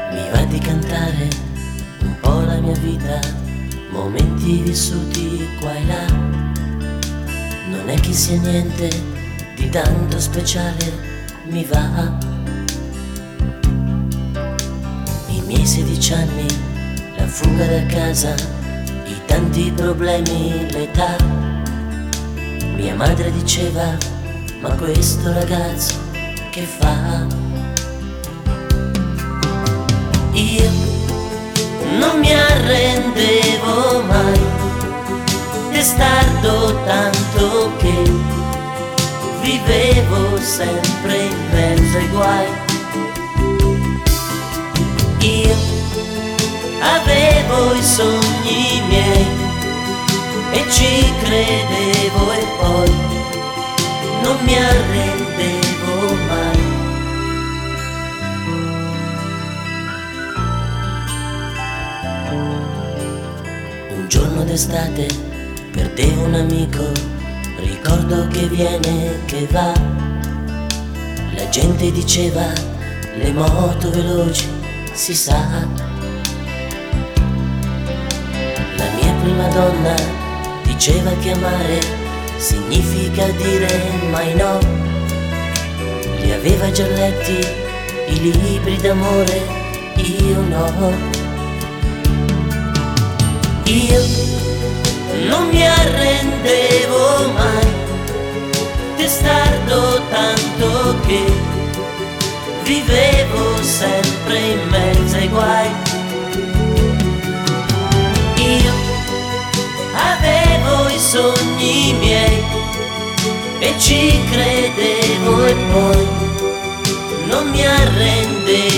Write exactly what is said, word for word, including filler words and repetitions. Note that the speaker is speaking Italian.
Mi va di cantare un po' la mia vita, momenti vissuti qua e là. Non è che sia niente di tanto speciale, mi va. I miei sedici anni, la fuga da casa, i tanti problemi, l'età. Mia madre diceva: ma questo ragazzo che fa? Io non mi arrendevo mai, testardo tanto che vivevo sempre in mezzo ai guai. Io avevo i sogni miei e ci credevo e poi non mi arrendevo mai. Un giorno d'estate perdevo un amico, ricordo che viene, che va. La gente diceva: le moto veloci, si sa. La mia prima donna diceva che amare significa dire mai no. Li aveva già letti i libri d'amore, io no. Io non mi arrendevo mai, testardo tanto che vivevo sempre in mezzo ai guai. Io avevo i sogni miei e ci credevo e poi non mi arrendevo